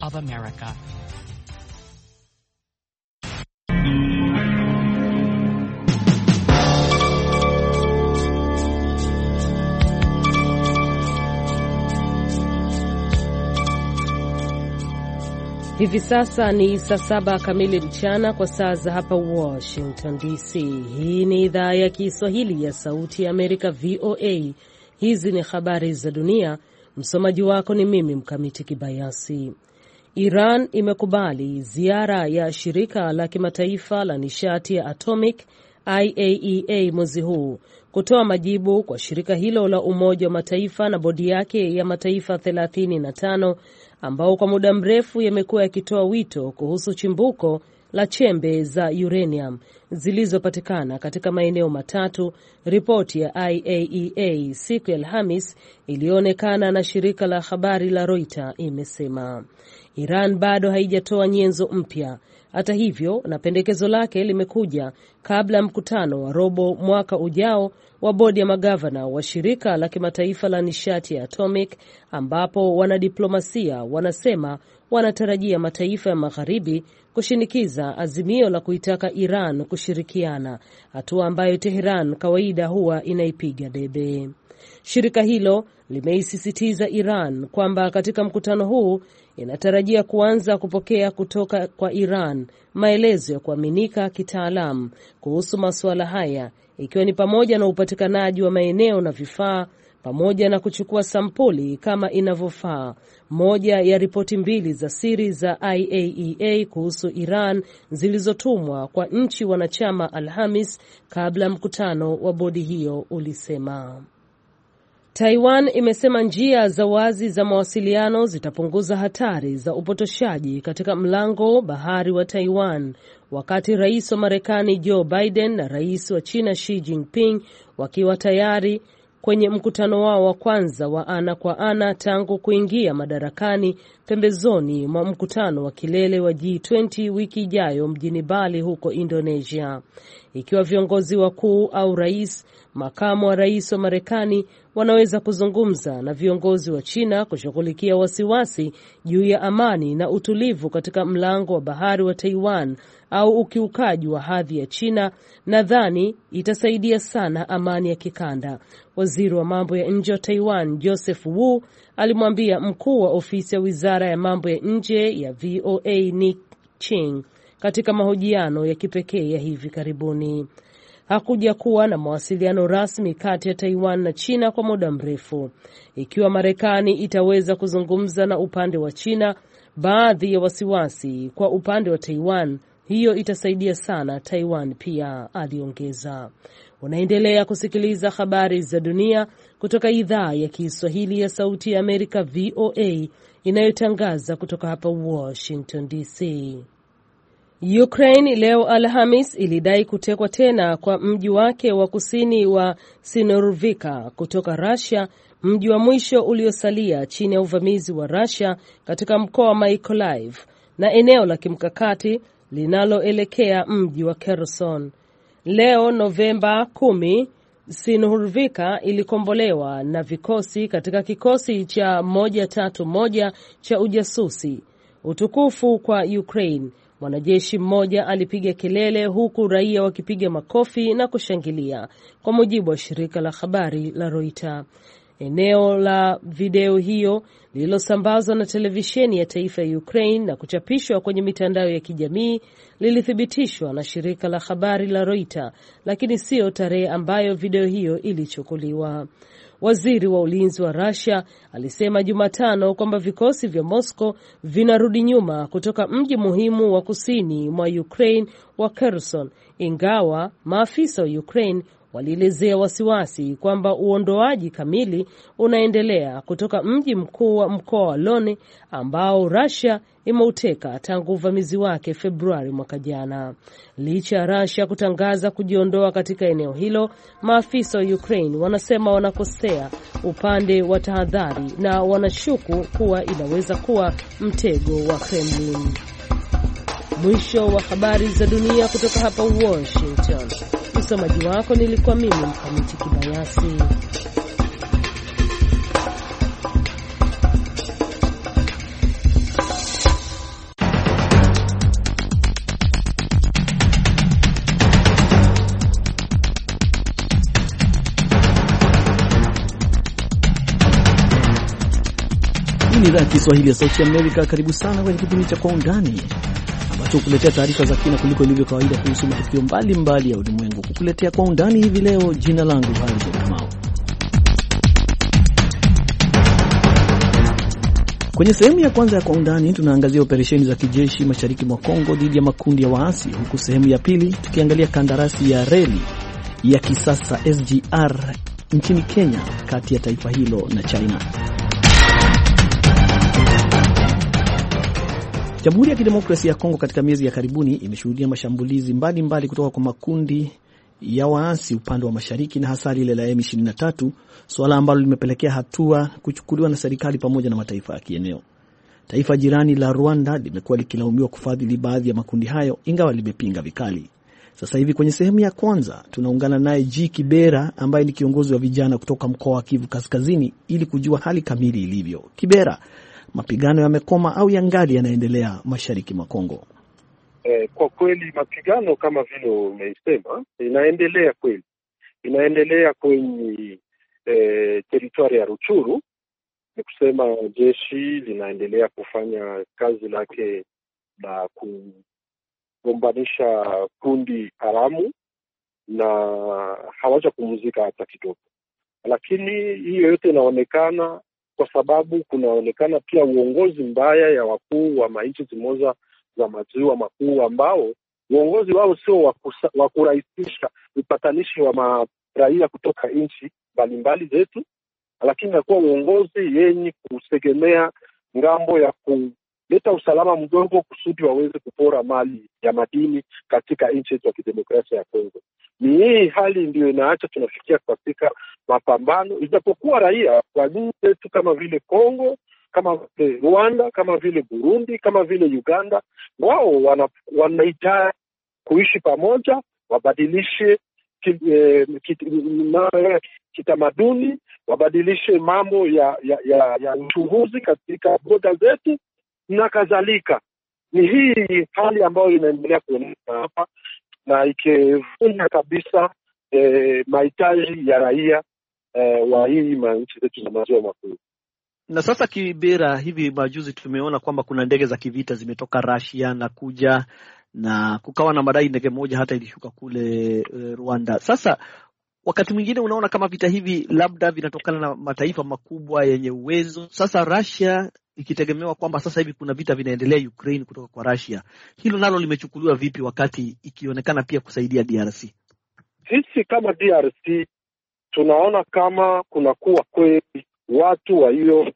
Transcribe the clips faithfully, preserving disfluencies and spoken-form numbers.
of America. Hivi sasa ni saa saba kamili mchana kwa saa za hapa Washington D C. Hii ni idhaa ya Kiswahili ya Sauti ya Amerika V O A. Hizi ni habari za dunia. Msomaji wako ni mimi Mkamiti Kibayasi. Iran imekubali ziara ya shirika la kimataifa la nishati ya atomic I A E A mwezi huu kutoa majibu kwa shirika hilo la Umoja wa Mataifa na bodi yake ya mataifa thelathini na tano ambao kwa muda mrefu yamekuwa yakitoa wito kuhusu chimbuko la chembe za uranium zilizopatikana katika maeneo matatu. Ripoti ya I A E A siku ya Alhamis ilionekana na shirika la habari la Reuters imesema Iran bado haijatoa nyenzo mpya. Hata hivyo, na pendekezo lake limekuja kabla ya mkutano wa robo mwaka ujao wa bodi ya magavana wa shirika la kimataifa la nishati ya atomic, ambapo wanadiplomasia wanasema wanatarajia mataifa ya magharibi kushinikiza azimio la kuitaka Iran kushirikiana, hatua ambayo Tehran kawaida huwa inaipiga debe. Shirika hilo limeisisitiza Iran kwamba katika mkutano huu inatarajia kuanza kupokea kutoka kwa Iran maelezo ya kuaminika kitaalamu kuhusu masuala haya, ikiwa ni pamoja na upatikanaji wa maeneo na vifaa pamoja na kuchukua sampuli kama inavyofaa. Moja ya ripoti mbili za siri za I A E A kuhusu Iran zilizotumwa kwa nchi wanachama Alhamis kabla mkutano wa bodi hiyo ulisema. Taiwan imesema njia za wazi za mawasiliano zitapunguza hatari za upotoshaji katika mlango bahari wa Taiwan, wakati rais wa Marekani Joe Biden na rais wa China Xi Jinping wakiwa tayari kwenye mkutano wao wa kwanza wa ana kwa ana tangu kuingia madarakani pembezoni mwa mkutano wa kilele wa G twenty wiki ijayo mjini Bali huko Indonesia. Ikiwa viongozi wakuu au rais, makamu wa rais wa Marekani wanaweza kuzungumza na viongozi wa China kushughulikia wasiwasi juu ya amani na utulivu katika mlango wa bahari wa Taiwan au ukiukaji wa hadhi ya China, nadhani itasaidia sana amani ya kikanda. Waziri wa mambo ya nje wa Taiwan Joseph Wu alimwambia mkuu wa ofisi ya wizara ya mambo ya nje ya V O A Nick Ching katika mahojiano ya kipekee ya hivi karibuni. Hakuja kuwa na mawasiliano rasmi kati ya Taiwan na China kwa muda mrefu. Ikiwa Marekani itaweza kuzungumza na upande wa China baadhi ya wasiwasi kwa upande wa Taiwan, hiyo itasaidia sana Taiwan pia, aliongeza. Unaendelea kusikiliza habari za dunia kutoka idhaa ya Kiswahili ya Sauti ya Amerika V O A inayotangaza kutoka hapa Washington D C. Ukraine leo Alhamis ilidai kutekwa tena kwa mji wake wa kusini wa Sinovivka kutoka Russia, mji wa mwisho uliosalia chini ya uvamizi wa Russia katika mkoa wa Mykolaiv na eneo la kimkakati linaloelekea mji wa Kherson. Leo Novemba kumi, Sinovivka ilikombolewa na vikosi katika kikosi cha moja tatu moja cha ujasusi. Utukufu kwa Ukraine, mwanajeshi mmoja alipiga kelele huku raia wakipiga makofi na kushangilia, kwa mujibu wa shirika la habari la Reuters. Eneo la video hiyo lililosambazwa na televisheni ya taifa ya Ukraine na kuchapishwa kwenye mitandao ya kijamii lilithibitishwa na shirika la habari la Reuters, lakini sio tarehe ambayo video hiyo ilichukuliwa. Waziri wa ulinzi wa Russia alisema Jumatano kwamba vikosi vya Moscow vinarudi nyuma kutoka mji muhimu wa kusini mwa Ukraine wa Kherson, ingawa maafisa wa Ukraine walielezea wasiwasi kwamba uondoaji kamili unaendelea kutoka mji mkuu wa mkoa wa Lone ambao Russia imeuteka tangu uvamizi wake Februari mwaka jana. Licha ya Russia kutangaza kujiondoa katika eneo hilo, maafisa wa Ukraine wanasema wanakosea upande wa tahadhari na wanashuku kuwa inaweza kuwa mtego wa Kremlin. Mwisho wa habari za dunia kutoka hapa Washington. Msomaji wako nilikuwa mimi Mkamiti Kibayasi. ni idhaa ya Kiswahili ya Sauti ya Amerika. Karibu sana kwenye kipindi cha Kwa Undani ambacho kukuletea taarifa za kina kuliko ilivyo kawaida kuhusu matukio mbalimbali ya ulimwengu. Kukuletea Kwa Undani hivi leo, jina langu Harrison Kamau. Kwenye sehemu ya kwanza ya Kwa Undani tunaangazia operesheni za kijeshi mashariki mwa Kongo dhidi ya makundi ya waasi, huku sehemu ya pili tukiangalia kandarasi ya reli ya kisasa S G R nchini Kenya kati ya taifa hilo na China. Jamhuri ya Kidemokrasia ya Kongo katika miezi ya karibuni imeshuhudia mashambulizi mbalimbali mbali kutoka kwa makundi ya waasi upande wa mashariki na hasa ile la M ishirini na tatu, swala ambalo limepelekea hatua kuchukuliwa na serikali pamoja na mataifa ya kieneo. Taifa jirani la Rwanda limekuwa likilaumiwa kufadhili baadhi ya makundi hayo ingawa limepinga vikali. Sasa hivi kwenye sehemu ya kwanza tunaungana naye G Kibera ambaye ni kiongozi wa vijana kutoka mkoa wa Kivu Kaskazini ili kujua hali kamili ilivyo. Kibera, mapigano yamekoma au yangali yanaendelea mashariki mwa Kongo? Eh, kwa kweli mapigano kama vile umeisema inaendelea kweli. Inaendelea kwenye eh, teritwari ya Ruchuru. Ni kusema jeshi linaendelea kufanya kazi lake la kugombanisha kundi haramu na hawaja kumuzika hata kidogo. Lakini hiyo yote inaonekana kwa sababu kunaonekana pia uongozi mbaya ya wakuu wa mainchi zimoja za maziwa makuu ambao uongozi wao sio wa kurahisisha upatanishi wa raia kutoka nchi mbalimbali zetu, lakini inakuwa uongozi yenye kutegemea ngambo ya kuleta usalama mdogo kusudi waweze kupora mali ya madini katika nchi yetu ya kidemokrasia ya Kongo. Ni hii hali ndio inaacha tunafikia katika mapambano, ijapokuwa raia wa nchi zetu kama vile Kongo, kama vile Rwanda, kama vile Burundi, kama vile Uganda, wao wanahitaji kuishi pamoja, wabadilishe kitamaduni, wabadilishe mambo ya ya ya, ya uchunguzi katika boda zetu na kadhalika. Ni hii hali ambayo inaendelea kuonekana hapa na ikivunja kabisa eh, mahitaji ya raia eh, wa hii manchi zetu za maziwa makuu. Na sasa Kibera, hivi majuzi tumeona kwamba kuna ndege za kivita zimetoka Russia na kuja na kukawa na madai ndege moja hata ilishuka kule e, Rwanda. Sasa wakati mwingine unaona kama vita hivi labda vinatokana na mataifa makubwa yenye uwezo. Sasa Russia ikitegemewa kwamba sasa hivi kuna vita vinaendelea Ukraine kutoka kwa Russia. Hilo nalo limechukuliwa vipi wakati ikionekana pia kusaidia D R C? Sisi kama D R C tunaona kama kuna kuwa kweli watu wa hiyo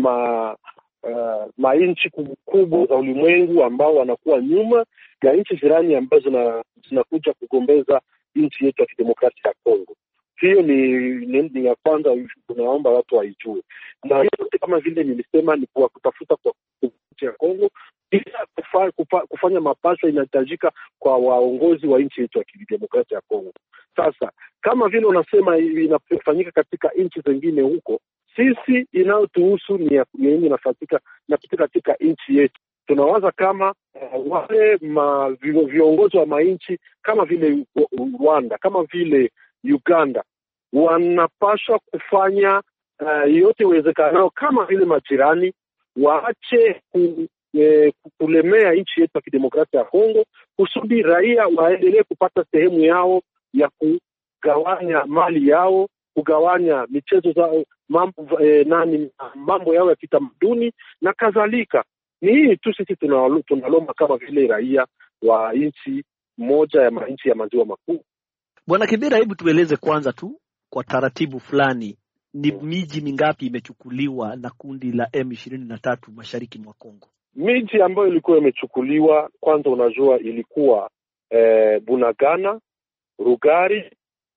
ma uh, mainchi kubwa za ulimwengu ambao wanakuwa nyuma ya nchi jirani ambazo zinakuja kugombeza nchi yetu ya kidemokrasia ya Kongo. Hiyo ni, ni, ni ya kwanza tunaomba watu waijue. Na hiyo kama vile nilisema ni kwa kutafuta kwa nchi ya Kongo, bila kufa, kufa, kufanya mapasho inahitajika kwa waongozi wa nchi yetu ya kidemokrasia ya Kongo. Sasa kama vile unasema inafanyika katika nchi zingine huko, sisi inayotuhusu ni yenye inafatika na katika nchi yetu. Tunawaza kama uh, wale ma, viongozi wa mainchi kama vile Rwanda, kama vile Uganda wanapaswa kufanya uh, yote uwezekanao kama vile majirani waache ku, eh, kulemea nchi yetu ya kidemokrasia ya Kongo kusudi raia waendelee kupata sehemu yao ya kugawanya mali yao, kugawanya michezo zao, mambo eh, nani mambo yao ya kitamaduni na kadhalika. Ni hii tu sisi tunalomba kama vile raia wa nchi moja ya nchi ya maziwa makuu. Bwana Kibera, hebu tueleze kwanza tu kwa taratibu fulani ni hmm. miji mingapi imechukuliwa na kundi la M ishirini na tatu mashariki mwa Kongo? Miji ambayo ilikuwa imechukuliwa kwanza unajua ilikuwa eh, Bunagana, Rugari,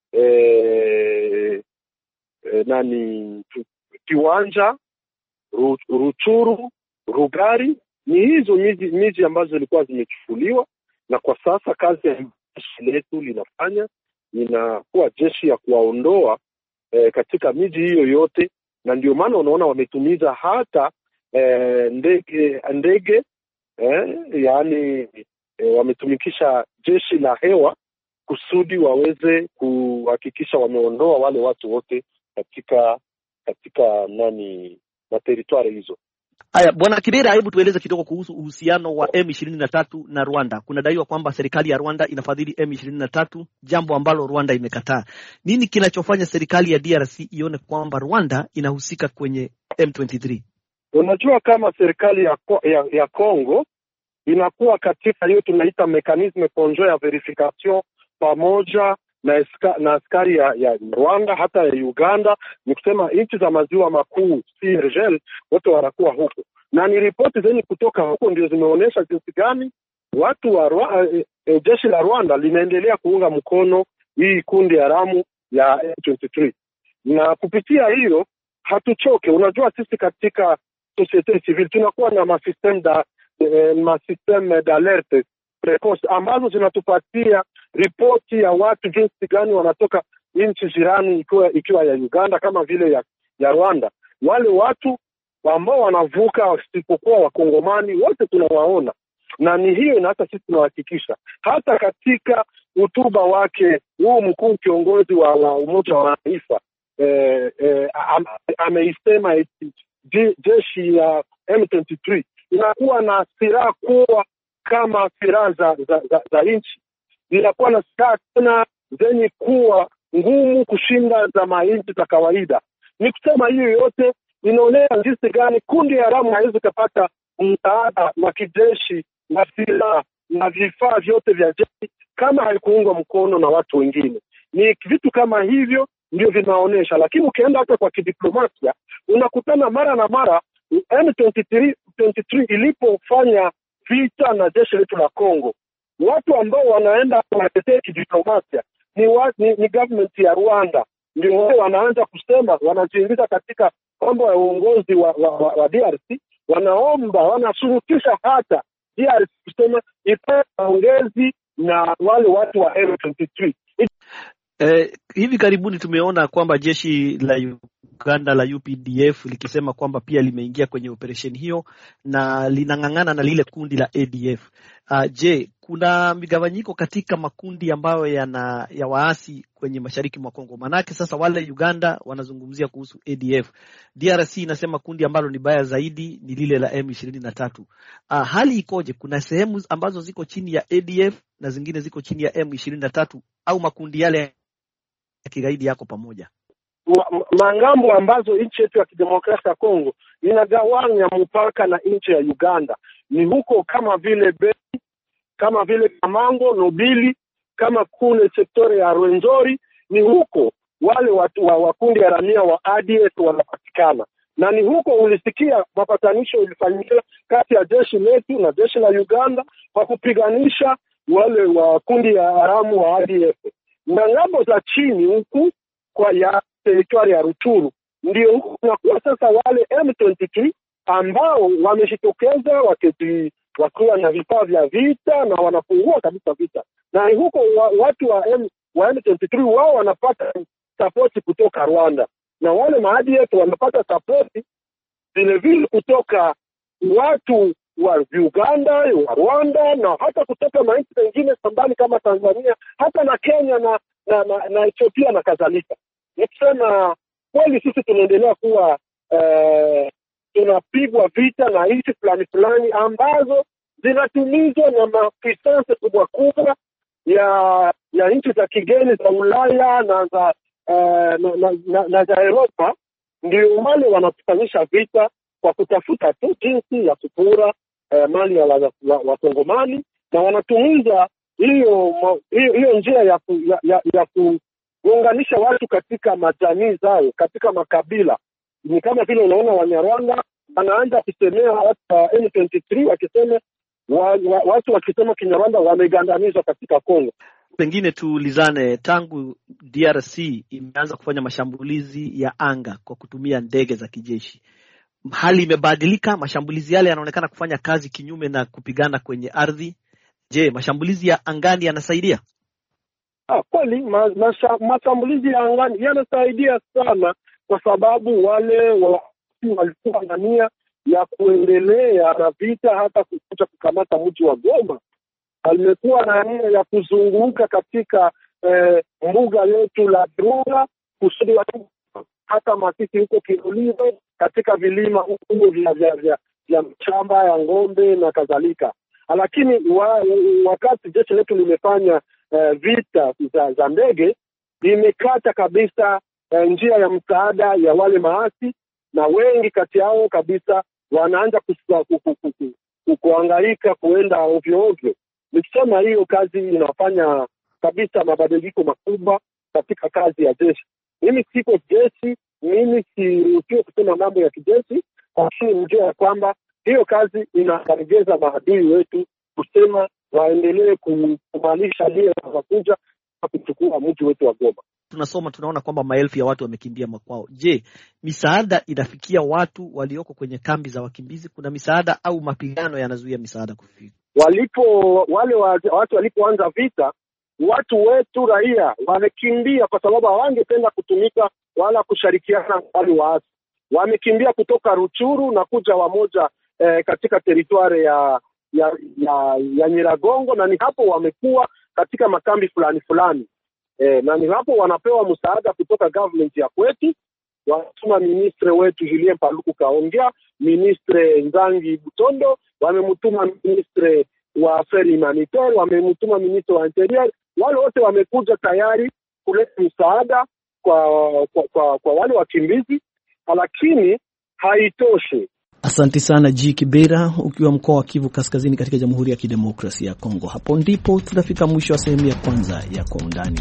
eh, eh, nani Kiwanja, Ruchuru, Rugari. Ni hizo miji, miji ambazo zilikuwa zimechukuliwa, na kwa sasa kazi ya jeshi letu linafanya inakuwa jeshi ya kuwaondoa eh, katika miji hiyo yote, na ndio maana unaona wametumiza hata eh, ndege ndege eh, yani eh, wametumikisha jeshi la hewa kusudi waweze kuhakikisha wameondoa wale watu wote katika katika nani na territory hizo. Haya, Bwana Kibera, hebu tueleze kidogo kuhusu uhusiano wa M ishirini na tatu na Rwanda. Kunadaiwa kwamba serikali ya Rwanda inafadhili M ishirini na tatu, jambo ambalo Rwanda imekataa. Nini kinachofanya serikali ya D R C ione kwamba Rwanda inahusika kwenye M ishirini na tatu? Unajua, kama serikali ya ya, ya Kongo inakuwa katika hiyo tunaita mekanisme conjoint ya verification pamoja na eska, na askari ya, ya Rwanda hata ya Uganda, ni kusema nchi za maziwa makuu C I R G L wote wanakuwa huko, na ni ripoti zenye kutoka huko ndio zimeonyesha jinsi gani watu wa Rwanda, e, jeshi la Rwanda linaendelea kuunga mkono hii kundi haramu ya M ishirini na tatu, na kupitia hiyo hatuchoke. Unajua, sisi katika societe civile tunakuwa na masystem da eh, masystem d'alerte precoce ambazo zinatupatia ripoti ya watu jinsi gani wanatoka nchi jirani, ikiwa ikiwa ya Uganda kama vile ya, ya Rwanda. Wale watu ambao wanavuka wasipokuwa wakongomani wote tunawaona, na ni hiyo na hata sisi tunahakikisha. Hata katika hotuba wake huu mkuu kiongozi wa, wa Umoja wa Mataifa eh, eh, ameisema eti jeshi ya M ishirini na tatu inakuwa na silaha kubwa kama silaha za, za, za, za nchi, inakuwa na silaha tena zenye kuwa ngumu kushinda za mainchi za kawaida. Ni kusema hiyo yote inaonyesha jinsi gani kundi haramu haiwezi kupata msaada wa kijeshi na silaha na vifaa vyote vya jeshi kama haikuungwa mkono na watu wengine. Ni vitu kama hivyo ndio vinaonesha, lakini ukienda hata kwa kidiplomasia unakutana mara na mara M ishirini na tatu ilipofanya vita na jeshi letu la Kongo, watu ambao wanaenda kuwatetea kidiplomasia ni, wa, ni ni government ya Rwanda, ndio wao wanaanza kusema, wanajiingiza katika mambo ya uongozi wa, wa, wa, wa D R C, wanaomba wanashurutisha hata D R C kusema ipate maongezi na wale watu wa M ishirini na tatu. Eh, hivi karibuni tumeona kwamba jeshi la Uganda la U P D F likisema kwamba pia limeingia kwenye operesheni hiyo na linang'ang'ana na lile kundi la A D F. Uh, je, kuna migawanyiko katika makundi ambayo yana ya waasi kwenye mashariki mwa Kongo? Manake sasa wale Uganda wanazungumzia kuhusu A D F. D R C inasema kundi ambalo ni baya zaidi ni lile la M ishirini na tatu. Uh, hali ikoje? Kuna sehemu ambazo ziko chini ya A D F na zingine ziko chini ya M ishirini na tatu, au makundi yale ya kigaidi yako pamoja? Mangambo ambazo nchi yetu ya kidemokrasia ya Kongo inagawanya mpaka na nchi ya Uganda ni huko, kama vile Beni, kama vile Kamango, Nobili, kama kule sektori ya Rwenzori, ni huko wale watu wa wakundi ya ramia wa A D F wanapatikana, na ni huko ulisikia mapatanisho ilifanyika kati ya jeshi letu na jeshi la Uganda kwa kupiganisha wale wa kundi ya haramu wa A D F. Na ngambo za chini huku kwa ya territory ya Rutshuru ndio huko kunakuwa sasa wale M ishirini na tatu ambao wameshitokeza wakati wakiwa na vifaa vya vita na wanafungua kabisa vita, na huko wa, watu wa M wa M ishirini na tatu wao wanapata support kutoka Rwanda, na wale maadi yetu wanapata support vile vile kutoka watu wa Uganda, wa Rwanda, na hata kutoka maeneo mengine sambali kama Tanzania, hata na Kenya na na, na, na Ethiopia na kadhalika. Nikisema kweli sisi tunaendelea kuwa eh, tunapigwa vita na nchi fulani fulani ambazo zinatumizwa na mafisanse kubwa kubwa ya ya nchi za kigeni za Ulaya na za eh, na, na, na, na za Europa, ndio wale wanatufanyisha vita kwa kutafuta tu jinsi ya kupura eh, mali ya Wakongomani wa, wa na wanatumiza hiyo hiyo njia ya ku, ya, ya, ya kuunganisha watu katika majamii zao, katika makabila. Ni kama vile unaona Wanyarwanda wanaanza kusemea watu wa M ishirini na tatu wakisema wa, wa, watu wakisema Kinyarwanda wamegandamizwa katika Kongo. Pengine tuulizane, tangu D R C imeanza kufanya mashambulizi ya anga kwa kutumia ndege za kijeshi, hali imebadilika? Mashambulizi yale yanaonekana kufanya kazi kinyume na kupigana kwenye ardhi. Je, mashambulizi ya angani yanasaidia? Ah, kweli ma, masha, mashambulizi ya angani yanasaidia sana, kwa sababu wale walikuwa na nia ya kuendelea na vita hata kukuja kukamata mji wa Goma. Walikuwa na nia ya kuzunguka katika eh, mbuga letu la Virunga kusudi watu hata Masisi huko Kirulizo katika vilima huko vya vya ya mchamba ya ng'ombe na kadhalika. Lakini wa, wakati jeshi letu limefanya uh, vita za, za ndege, limekata kabisa uh, njia ya msaada ya wale maasi, na wengi kati yao kabisa wanaanza kuhangaika kuenda ovyo ovyo. Nikisema hiyo kazi inafanya kabisa mabadiliko makubwa katika kazi ya jeshi. Mimi siko jeshi, mimi siruhusiwi kusema mambo ya kijeshi, lakini mjue ya kwamba hiyo kazi inakaribisha maadui wetu kusema waendelee kumalisha lia na kuja kuchukua mji wetu wa Goma. Tunasoma tunaona kwamba maelfu ya watu wamekimbia makwao. Je, misaada inafikia watu walioko kwenye kambi za wakimbizi? Kuna misaada au mapigano yanazuia misaada kufika? Walipo wale wa, watu walipoanza vita, watu wetu raia wamekimbia kwa sababu hawangependa kutumika wala kushirikiana na wale waasi. Wamekimbia kutoka Ruchuru na kuja wamoja eh, katika teritwari ya ya, ya ya Nyiragongo, na ni hapo wamekuwa katika makambi fulani fulani. Eh, na ni hapo wanapewa msaada kutoka government ya kwetu. Watuma ministre wetu Julien Paluku kaongea, ministre Nzangi Butondo, wamemtuma ministre wa affaires humanitaires, wamemtuma ministre wa interior. Wale wote wamekuja tayari kuleta msaada kwa kwa, kwa kwa wale wakimbizi, lakini haitoshi. Asante sana G Kibera, ukiwa mkoa wa Kivu Kaskazini katika Jamhuri ya Kidemokrasia ya Kongo. Hapo ndipo tunafika mwisho wa sehemu ya kwanza ya Kwa Undani.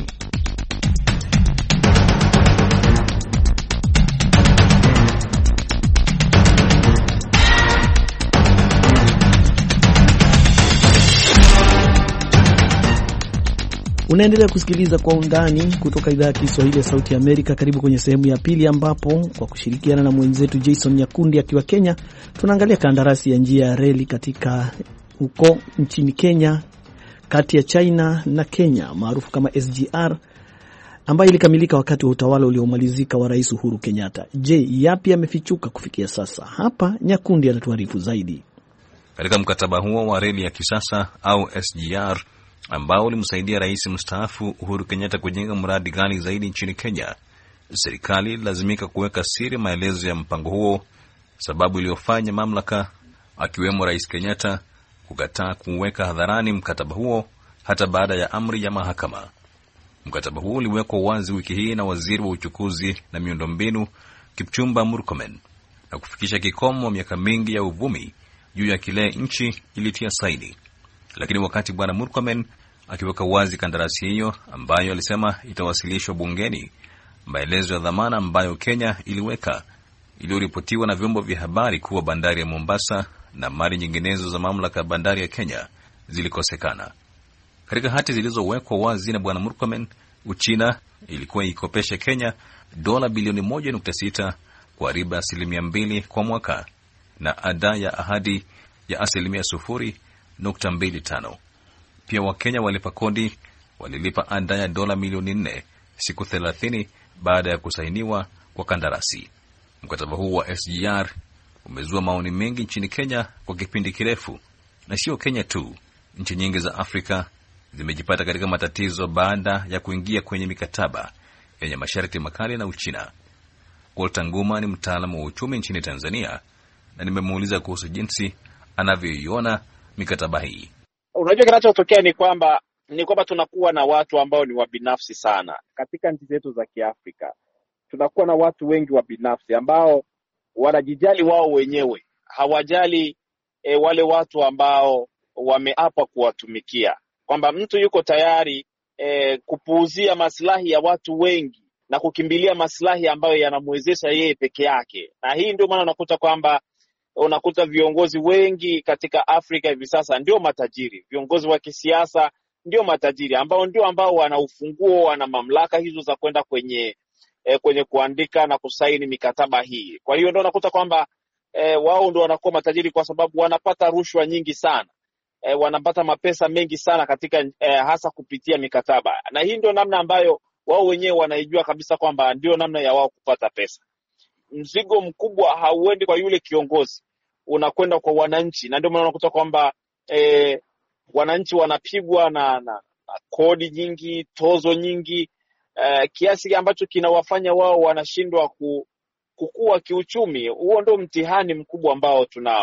Unaendelea kusikiliza Kwa Undani kutoka idhaa ya Kiswahili ya Sauti ya Amerika. Karibu kwenye sehemu ya pili, ambapo kwa kushirikiana na mwenzetu Jason Nyakundi akiwa Kenya, tunaangalia kandarasi ya njia ya reli katika huko nchini Kenya kati ya China na Kenya maarufu kama S G R, ambayo ilikamilika wakati wa utawala uliomalizika wa Rais Uhuru Kenyatta. Je, yapi yamefichuka kufikia sasa? Hapa Nyakundi anatuarifu zaidi. Katika mkataba huo wa reli ya kisasa au S G R ambao ulimsaidia rais mstaafu Uhuru Kenyatta kujenga mradi ghali zaidi nchini Kenya, serikali lazimika kuweka siri maelezo ya mpango huo, sababu iliyofanya mamlaka akiwemo Rais Kenyatta kukataa kuweka hadharani mkataba huo hata baada ya amri ya mahakama. Mkataba huo uliwekwa wazi wiki hii na waziri wa uchukuzi na miundombinu Kipchumba Murkomen na kufikisha kikomo miaka mingi ya uvumi juu ya kile nchi ilitia saini. Lakini wakati bwana Murkomen akiweka wazi kandarasi hiyo ambayo alisema itawasilishwa bungeni, maelezo ya dhamana ambayo Kenya iliweka iliyoripotiwa na vyombo vya habari kuwa bandari ya Mombasa na mali nyinginezo za mamlaka ya bandari ya Kenya zilikosekana. Katika hati zilizowekwa wazi na bwana Murkomen, Uchina ilikuwa ikopesha Kenya dola bilioni moja nukta sita kwa riba asilimia mbili kwa mwaka na ada ya ahadi ya asilimia sufuri nukta mbili tano. Pia Wakenya walipa kodi walilipa ada ya dola milioni nne siku thelathini baada ya kusainiwa kwa kandarasi. Mkataba huu wa S G R umezua maoni mengi nchini Kenya kwa kipindi kirefu, na sio Kenya tu. Nchi nyingi za Afrika zimejipata katika matatizo baada ya kuingia kwenye mikataba yenye masharti makali na Uchina. Walter Nguma ni mtaalamu wa uchumi nchini Tanzania, na nimemuuliza kuhusu jinsi anavyoiona mikataba hii. Unajua kinachotokea ni kwamba ni kwamba tunakuwa na watu ambao ni wabinafsi sana katika nchi zetu za Kiafrika. Tunakuwa na watu wengi wabinafsi ambao wanajijali wao wenyewe, hawajali e, wale watu ambao wameapa kuwatumikia. Kwamba mtu yuko tayari e, kupuuzia maslahi ya watu wengi na kukimbilia maslahi ambayo yanamwezesha yeye peke yake. Na hii ndio maana unakuta kwamba unakuta viongozi wengi katika Afrika hivi sasa ndio matajiri. Viongozi wa kisiasa ndio matajiri ambao ndio ambao wana ufunguo, wana mamlaka hizo za kwenda kwenye e, kwenye kuandika na kusaini mikataba hii. Kwa hiyo ndio unakuta kwamba e, wao ndio wanakuwa matajiri kwa sababu wanapata rushwa nyingi sana. E, wanapata mapesa mengi sana katika e, hasa kupitia mikataba. Na hii ndio namna ambayo wao wenyewe wanaijua kabisa kwamba ndio namna ya wao kupata pesa. Mzigo mkubwa hauendi kwa yule kiongozi, unakwenda kwa wananchi. Na ndio maana unakuta kwamba e, wananchi wanapigwa na, na, na kodi nyingi, tozo nyingi, e, kiasi ambacho kinawafanya wao wanashindwa ku, kukua kiuchumi. Huo ndio mtihani mkubwa ambao tunao.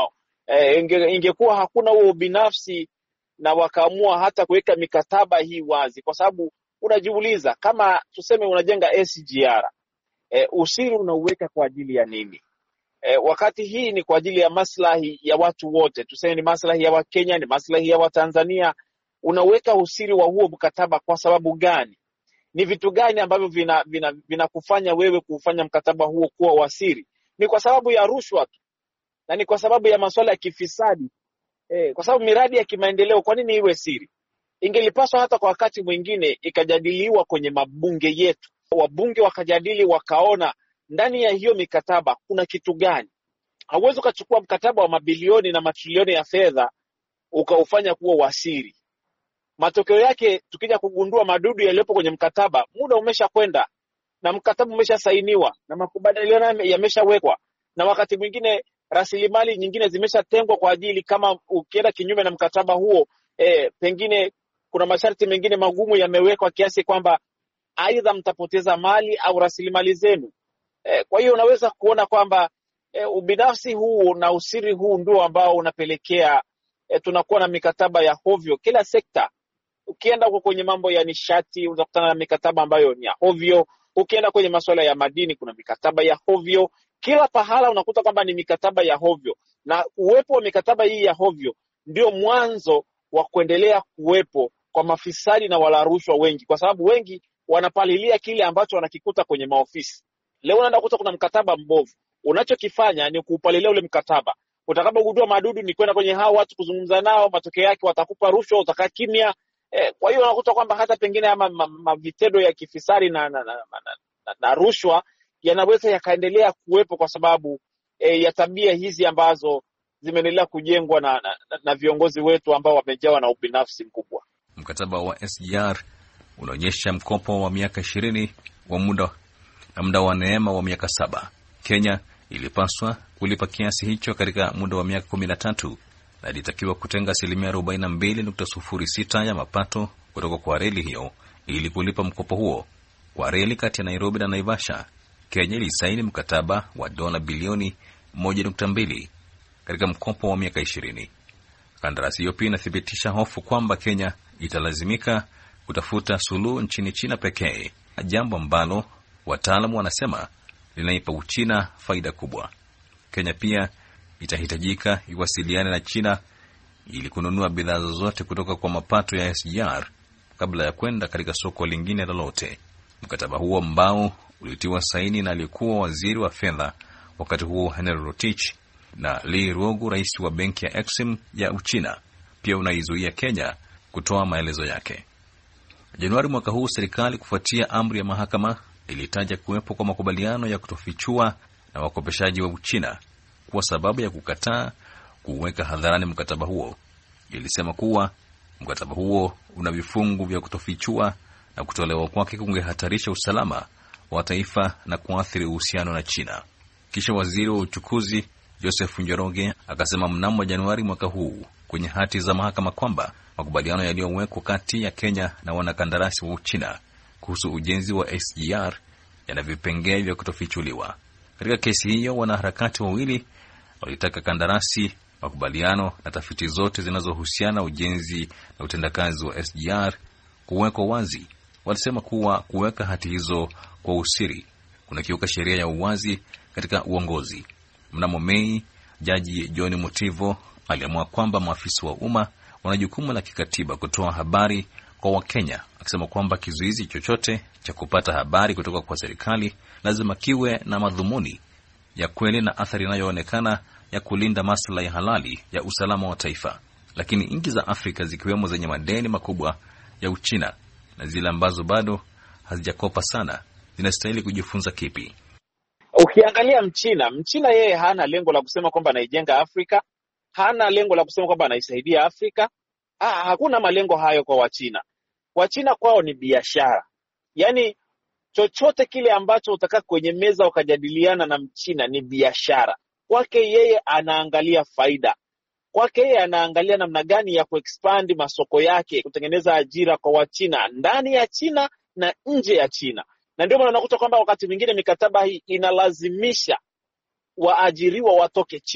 E, inge, ingekuwa hakuna huo binafsi na wakaamua hata kuweka mikataba hii wazi, kwa sababu unajiuliza kama tuseme unajenga S G R, e, usiri unauweka kwa ajili ya nini? E, wakati hii ni kwa ajili ya maslahi ya watu wote, tuseme ni maslahi ya Wakenya, ni maslahi ya Watanzania. Unaweka usiri wa huo mkataba kwa sababu gani? Ni vitu gani ambavyo vina vinakufanya vina wewe kufanya mkataba huo kuwa wasiri? Ni kwa sababu ya rushwa tu, na ni kwa sababu ya masuala ya kifisadi. Eh, kwa sababu miradi ya kimaendeleo kwa nini iwe siri? Ingelipaswa hata kwa wakati mwingine ikajadiliwa kwenye mabunge yetu. Wabunge wakajadili, wakaona ndani ya hiyo mikataba kuna kitu gani. Hauwezi ukachukua mkataba wa mabilioni na matrilioni ya fedha ukaufanya kuwa wasiri. Matokeo yake tukija kugundua madudu yaliyopo kwenye mkataba, muda umesha kwenda na mkataba umesha sainiwa na makubaliano yameshawekwa, na wakati mwingine rasilimali nyingine zimeshatengwa kwa ajili, kama ukienda kinyume na mkataba huo, e, pengine kuna masharti mengine magumu yamewekwa kiasi kwamba aidha mtapoteza mali au rasilimali zenu. E, kwa hiyo unaweza kuona kwamba e, ubinafsi huu na usiri huu ndio ambao unapelekea e, tunakuwa na mikataba ya hovyo kila sekta. Ukienda huko kwenye mambo ya nishati utakutana na mikataba ambayo ni ya hovyo. Ukienda kwenye masuala ya madini kuna mikataba ya hovyo. Kila pahala unakuta kwamba ni mikataba ya hovyo, na uwepo wa mikataba hii ya hovyo ndio mwanzo wa kuendelea kuwepo kwa mafisadi na wala rushwa wengi, kwa sababu wengi wanapalilia kile ambacho wanakikuta kwenye maofisi. Leo unaenda kukuta kuna mkataba mbovu, unachokifanya ni kuupalilia ule mkataba. Utakapogundua madudu ni kwenda kwenye hao watu kuzungumza nao, matokeo yake watakupa rushwa, utakaa kimya. E, kwa hiyo unakuta kwamba hata pengine ama mavitendo ya kifisadi na na, na, na, na, na rushwa yanaweza yakaendelea kuwepo kwa sababu e, ya tabia hizi ambazo zimeendelea kujengwa na, na, na viongozi wetu ambao wamejawa na ubinafsi mkubwa. Mkataba wa S G R unaonyesha mkopo wa miaka ishirini wa muda na muda wa neema wa miaka saba. Kenya ilipaswa kulipa kiasi hicho katika muda wa miaka kumi na tatu na ilitakiwa kutenga asilimia arobaini na mbili nukta sifuri sita ya mapato kutoka kwa reli hiyo ili kulipa mkopo huo. Kwa reli kati ya Nairobi na Naivasha, Kenya ilisaini mkataba wa dola bilioni moja nukta mbili katika mkopo wa miaka ishirini. Kandarasi hiyo pia inathibitisha hofu kwamba Kenya italazimika kutafuta suluhu nchini China pekee, jambo ambalo wataalamu wanasema linaipa Uchina faida kubwa. Kenya pia itahitajika iwasiliane na China ili kununua bidhaa zozote kutoka kwa mapato ya S G R kabla ya kwenda katika soko lingine lolote. Mkataba huo ambao ulitiwa saini na aliyekuwa waziri wa fedha wakati huo Henry Rotich na Lee Ruogu, rais wa benki ya Exim ya Uchina, pia unaizuia Kenya kutoa maelezo yake. Januari mwaka huu, serikali kufuatia amri ya mahakama ilitaja kuwepo kwa makubaliano ya kutofichua na wakopeshaji wa Uchina kwa sababu ya kukataa kuweka hadharani mkataba huo. Ilisema kuwa mkataba huo una vifungu vya kutofichua na kutolewa kwake kungehatarisha usalama wa taifa na kuathiri uhusiano na China. Kisha waziri wa uchukuzi Joseph Njoroge akasema mnamo Januari mwaka huu kwenye hati za mahakama kwamba makubaliano yaliyowekwa kati ya Kenya na wanakandarasi wa Uchina kuhusu ujenzi wa S G R yana vipengee vya kutofichuliwa. Katika kesi hiyo, wanaharakati wawili walitaka kandarasi, makubaliano na tafiti zote zinazohusiana ujenzi na utendakazi wa S G R kuwekwa wazi. Walisema kuwa kuweka hati hizo kwa usiri kunakiuka sheria ya uwazi katika uongozi. Mnamo Mei, Jaji John Motivo aliamua kwamba maafisa wa umma wana jukumu la kikatiba kutoa habari kwa Wakenya, akisema kwamba kizuizi chochote cha kupata habari kutoka kwa serikali lazima kiwe na madhumuni ya kweli na athari inayoonekana ya kulinda maslahi halali ya usalama wa taifa. Lakini nchi za Afrika zikiwemo zenye madeni makubwa ya Uchina na zile ambazo bado hazijakopa sana zinastahili kujifunza kipi? Ukiangalia Mchina, Mchina yeye hana lengo la kusema kwamba anaijenga Afrika, hana lengo la kusema kwamba anaisaidia Afrika. Ha, hakuna malengo hayo kwa Wachina. Wachina kwao ni biashara. Yaani chochote kile ambacho utakaa kwenye meza ukajadiliana na Mchina ni biashara. Kwake yeye anaangalia faida. Kwake yeye anaangalia namna gani ya kuexpand masoko yake, kutengeneza ajira kwa Wachina ndani ya China na nje ya China. Na ndio maana unakuta kwamba wakati mwingine mikataba hii inalazimisha waajiriwa watoke China.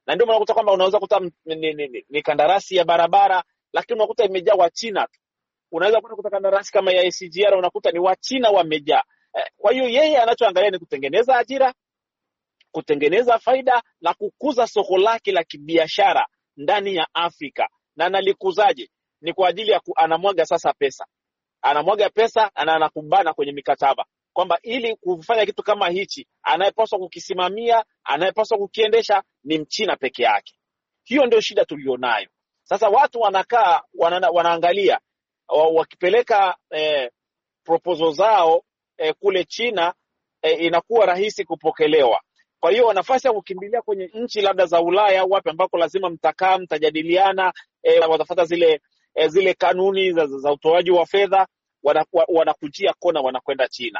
Na ndio unakuta kwamba unaweza kukuta ni, ni, ni, ni kandarasi ya barabara lakini unakuta imejaa wa China tu. Unaweza kukuta kandarasi kama ya S G R unakuta ni wa China wamejaa. Eh, kwa hiyo yeye anachoangalia ni kutengeneza ajira, kutengeneza faida na kukuza soko lake la kibiashara ndani ya Afrika. Na analikuzaje? Ni kwa ajili ya ku, anamwaga sasa pesa. Anamwaga pesa na anakubana kwenye mikataba kwamba ili kufanya kitu kama hichi anayepaswa kukisimamia, anayepaswa kukiendesha ni Mchina peke yake. Hiyo ndio shida tulionayo. Sasa watu wanakaa wana, wanaangalia wakipeleka eh, proposal zao eh, kule China eh, inakuwa rahisi kupokelewa. Kwa hiyo nafasi ya kukimbilia kwenye nchi labda za Ulaya au wapi ambako lazima mtakaa mtajadiliana eh, watafuata zile eh, zile kanuni za, za utoaji wa fedha, wanakujia kona wanakwenda China.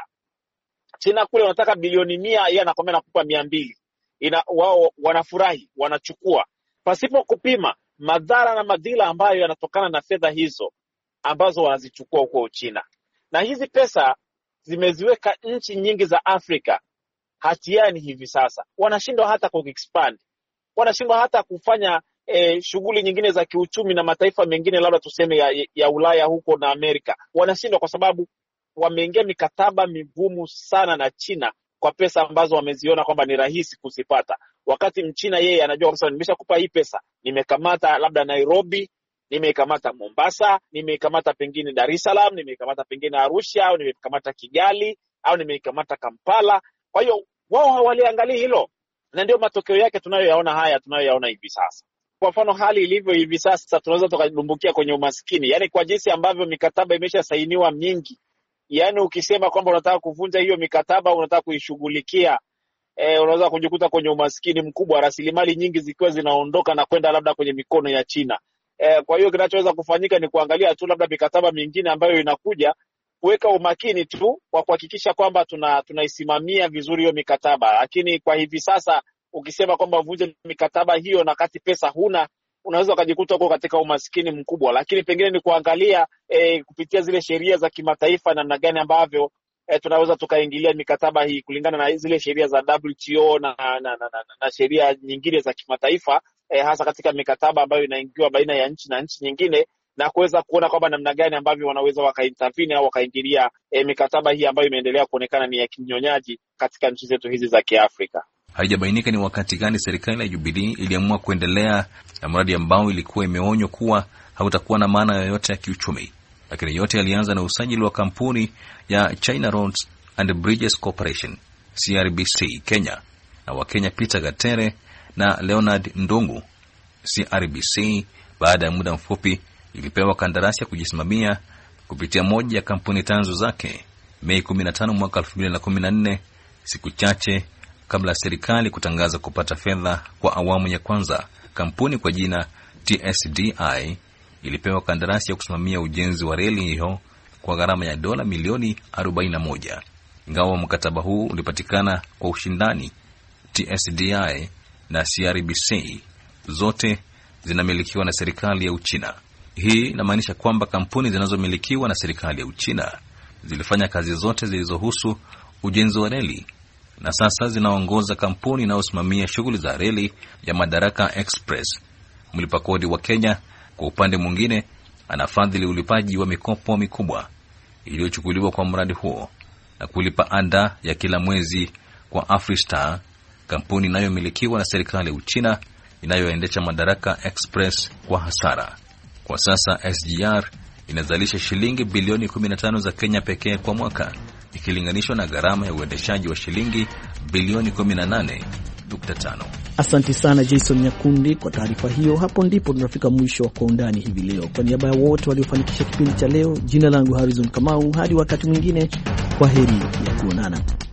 China kule wanataka bilioni mia, yeye anakwambia nakupa mia mbili. Ina wao wanafurahi, wanachukua pasipo kupima madhara na madhila ambayo yanatokana na fedha hizo ambazo wanazichukua huko China. Na hizi pesa zimeziweka nchi nyingi za Afrika hatiani hivi sasa. Wanashindwa hata ku-expand. Wanashindwa hata kufanya eh, shughuli nyingine za kiuchumi na mataifa mengine labda tuseme ya, ya Ulaya huko na Amerika. Wanashindwa kwa sababu wameingia mikataba migumu sana na China kwa pesa ambazo wameziona kwamba ni rahisi kuzipata. Wakati Mchina yeye anajua kwamba nimeshakupa hii pesa, nimekamata labda Nairobi, nimekamata Mombasa, nimekamata pengine Dar es Salaam, nimekamata pengine Arusha au nimekamata Kigali au nimekamata Kampala. Kwa hiyo wao hawaliangalia hilo. Na ndio matokeo yake tunayoyaona haya tunayoyaona hivi sasa. Kwa mfano hali ilivyo hivi sasa tunaweza tukadumbukia kwenye umaskini. Yaani kwa jinsi ambavyo mikataba imeshasainiwa mingi. Yaani ukisema kwamba unataka kuvunja hiyo mikataba, unataka kuishughulikia, eh, unaweza kujikuta kwenye umaskini mkubwa, rasilimali nyingi zikiwa zinaondoka na kwenda labda kwenye mikono ya China. Eh, kwa hiyo kinachoweza kufanyika ni kuangalia tu labda mikataba mingine ambayo inakuja, kuweka umakini tu kwa kuhakikisha kwamba tuna tunaisimamia vizuri hiyo mikataba. Lakini kwa hivi sasa ukisema kwamba vunje mikataba hiyo na kati pesa huna, unaweza kujikuta uko katika umaskini mkubwa. Lakini pengine ni kuangalia e, kupitia zile sheria za kimataifa namna gani ambavyo e, tunaweza tukaingilia mikataba hii kulingana na zile sheria za W T O na na, na, na, na sheria nyingine za kimataifa e, hasa katika mikataba ambayo inaingiwa baina ya nchi na nchi nyingine, na kuweza kuona kwamba namna gani ambavyo wanaweza wakaintervene au wakaingilia e, mikataba hii ambayo imeendelea kuonekana ni ya kinyonyaji katika nchi zetu hizi za Kiafrika. Haijabainika ni wakati gani serikali ya Jubilee iliamua kuendelea na mradi ambao ilikuwa imeonywa kuwa hautakuwa na maana yoyote ya kiuchumi. Lakini yote yalianza na usajili wa kampuni ya China Roads and Bridges Corporation C R B C Kenya na Wakenya Peter Gatere na Leonard Ndungu. C R B C baada ya muda mfupi ilipewa kandarasi ya kujisimamia kupitia moja ya kampuni tanzu zake Mei kumi na tano mwaka elfu mbili na kumi na nne, siku chache kabla serikali kutangaza kupata fedha kwa awamu ya kwanza. Kampuni kwa jina T S D I ilipewa kandarasi ya kusimamia ujenzi wa reli hiyo kwa gharama ya dola milioni arobaini na moja. Ingawa mkataba huu ulipatikana kwa ushindani, T S D I na C R B C zote zinamilikiwa na serikali ya Uchina. Hii inamaanisha kwamba kampuni zinazomilikiwa na serikali ya Uchina zilifanya kazi zote zilizohusu ujenzi wa reli na sasa zinaongoza kampuni inayosimamia shughuli za reli ya Madaraka Express. Mlipa kodi wa Kenya kwa upande mwingine anafadhili ulipaji wa mikopo mikubwa iliyochukuliwa kwa mradi huo na kulipa ada ya kila mwezi kwa Afristar, kampuni inayomilikiwa na serikali ya Uchina inayoendesha Madaraka Express kwa hasara. Kwa sasa S G R inazalisha shilingi bilioni kumi na tano za Kenya pekee kwa mwaka, ikilinganishwa na gharama ya uendeshaji wa shilingi bilioni kumi na nane nukta tano. Asante sana Jason Nyakundi kwa taarifa hiyo. Hapo ndipo tunafika mwisho wa Kwa Undani hivi leo. Kwa niaba ya wote waliofanikisha kipindi cha leo, jina langu Harrison Kamau. Hadi wakati mwingine, kwa heri ya kuonana.